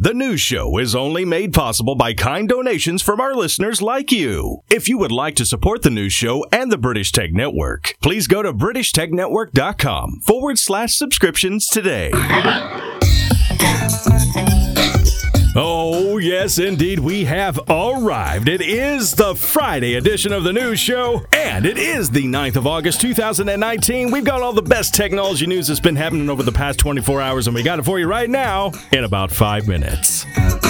The news show is only made possible by kind donations from our listeners like you. If you would like to support the news show and the British Tech Network, please go to BritishTechNetwork.com/subscriptions today. Oh, yes, indeed, we have arrived. It is the Friday edition of the news show, and it is the 9th of August, 2019. We've got all the best technology news that's been happening over the past 24 hours, and we got it for you right now in about 5 minutes.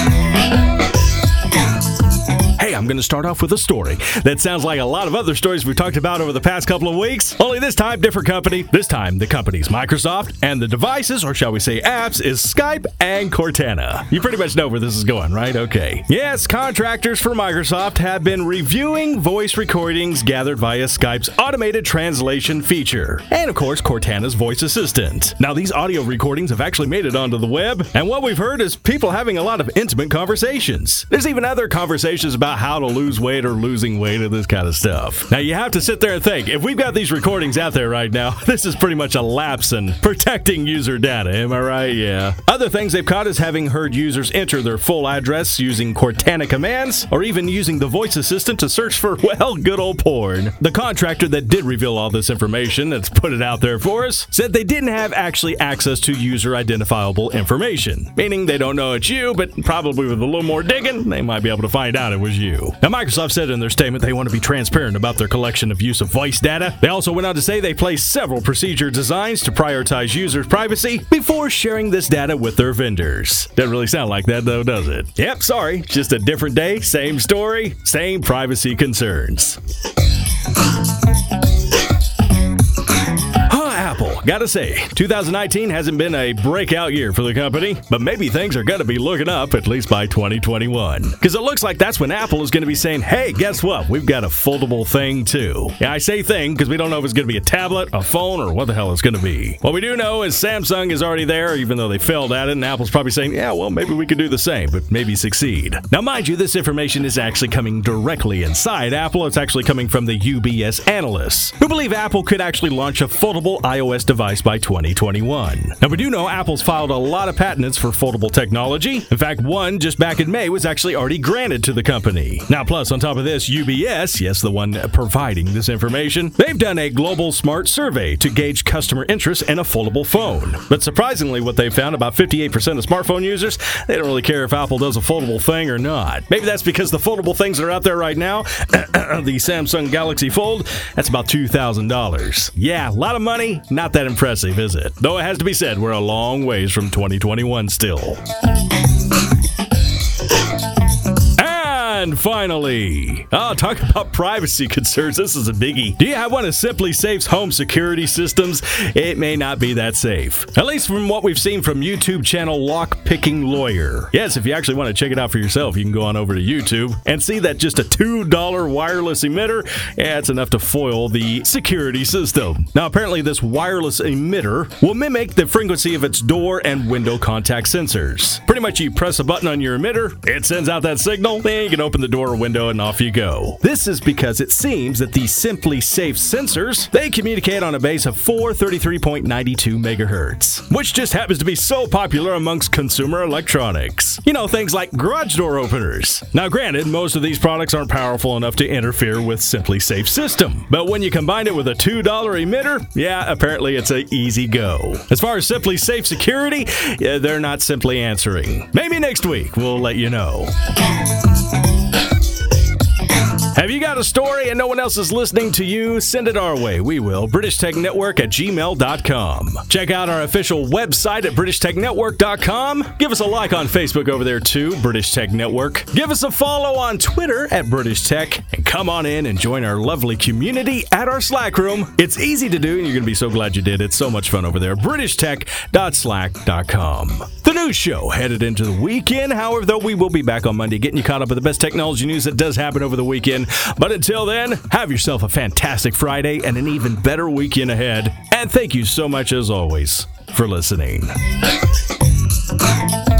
Hey, I'm going to start off with a story that sounds like a lot of other stories we've talked about over the past couple of weeks, only this time, different company. This time, the company's Microsoft, and the devices, or shall we say apps, is Skype and Cortana. You pretty much know where this is going, right? Okay. Yes, contractors for Microsoft have been reviewing voice recordings gathered via Skype's automated translation feature, and of course, Cortana's voice assistant. Now, these audio recordings have actually made it onto the web, and what we've heard is people having a lot of intimate conversations. There's even other conversations about how to lose weight or losing weight and this kind of stuff. Now, you have to sit there and think, if we've got these recordings out there right now, this is pretty much a lapse in protecting user data, am I right? Yeah. Other things they've caught is having heard users enter their full address using Cortana commands, or even using the voice assistant to search for, well, good old porn. The contractor that did reveal all this information, that's put it out there for us, said they didn't have actually access to user identifiable information, meaning they don't know it's you, but probably with a little more digging, they might be able to find out it was you. Now, Microsoft said in their statement they want to be transparent about their collection of use of voice data. They also went on to say they placed several procedure designs to prioritize users' privacy before sharing this data with their vendors. Doesn't really sound like that, though, does it? Yep, sorry. Just a different day, same story, same privacy concerns. Apple, gotta say, 2019 hasn't been a breakout year for the company, but maybe things are gonna be looking up at least by 2021. Because it looks like that's when Apple is gonna be saying, hey, guess what? We've got a foldable thing too. Yeah, I say thing because we don't know if it's gonna be a tablet, a phone, or what the hell it's gonna be. What we do know is Samsung is already there, even though they failed at it, and Apple's probably saying, yeah, well, maybe we could do the same, but maybe succeed. Now, mind you, this information is actually coming directly inside Apple. It's actually coming from the UBS analysts, who believe Apple could actually launch a foldable iOS device by 2021. Now, we do know Apple's filed a lot of patents for foldable technology. In fact, one just back in May was actually already granted to the company. Now, plus, on top of this, UBS, yes, the one providing this information, they've done a global smart survey to gauge customer interest in a foldable phone. But surprisingly, what they found, about 58% of smartphone users, they don't really care if Apple does a foldable thing or not. Maybe that's because the foldable things that are out there right now, the Samsung Galaxy Fold, that's about $2,000. Yeah, a lot of money, not that impressive, is it? Though it has to be said, we're a long ways from 2021 still. And finally, talk about privacy concerns. This is a biggie. Do you have one of Simply Safe's home security systems? It may not be that safe. At least from what we've seen from YouTube channel Lockpicking Lawyer. Yes, if you actually want to check it out for yourself, you can go on over to YouTube and see that just a $2 wireless emitter, yeah, it's enough to foil the security system. Now, apparently this wireless emitter will mimic the frequency of its door and window contact sensors. Pretty much you press a button on your emitter, it sends out that signal, then you can open the door or window and off you go. This is because it seems that the Simply Safe sensors, they communicate on a base of 433.92 megahertz, which just happens to be so popular amongst consumer electronics. You know, things like garage door openers. Now, granted, most of these products aren't powerful enough to interfere with Simply Safe system, but when you combine it with a $2 emitter, yeah, apparently it's an easy go. As far as Simply Safe security, yeah, they're not simply answering. Maybe next week we'll let you know. Have you got a story and no one else is listening to you? Send it our way. We will. BritishTechNetwork@gmail.com. Check out our official website at BritishTechNetwork.com. Give us a like on Facebook over there too, British Tech Network. Give us a follow on Twitter at British Tech. And come on in and join our lovely community at our Slack room. It's easy to do and you're going to be so glad you did. It's so much fun over there. BritishTech.slack.com. The news show headed into the weekend. However, though, we will be back on Monday getting you caught up with the best technology news that does happen over the weekend. But until then, have yourself a fantastic Friday and an even better weekend ahead. And thank you so much, as always, for listening.